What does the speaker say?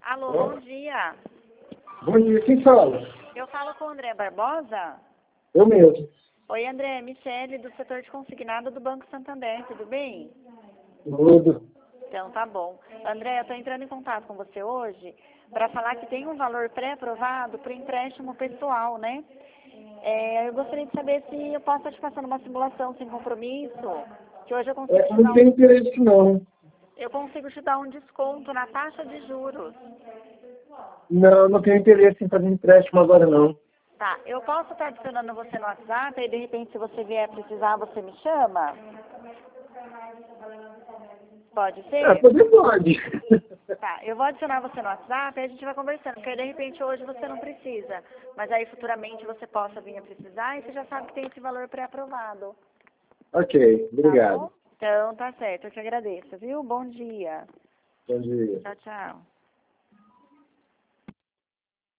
Alô, bom dia. Bom dia, quem fala? Eu falo com o André Barbosa. Eu mesmo. Oi, André, Michele, do setor de consignado do Banco Santander, tudo bem? Tudo. Então, tá bom. André, eu estou entrando em contato com você hoje para falar que tem um valor pré-aprovado para o empréstimo pessoal, né? Eu gostaria de saber se eu posso estar te passando uma simulação sem compromisso, que hoje eu consigo Eu te não dar tenho interesse, não. eu consigo te dar um desconto na taxa de juros. Não, não tenho interesse em fazer empréstimo agora, não. Tá, eu posso estar adicionando você no WhatsApp e de repente se você vier precisar, você me chama? Pode ser? Poder pode. Tá, eu vou adicionar você no WhatsApp e a gente vai conversando, porque aí, de repente hoje você não precisa, mas aí futuramente você possa vir a precisar e você já sabe que tem esse valor pré-aprovado. Ok, Tá obrigado. bom? Então tá certo, eu te agradeço, viu? Bom dia. Bom dia. Tchau, tchau.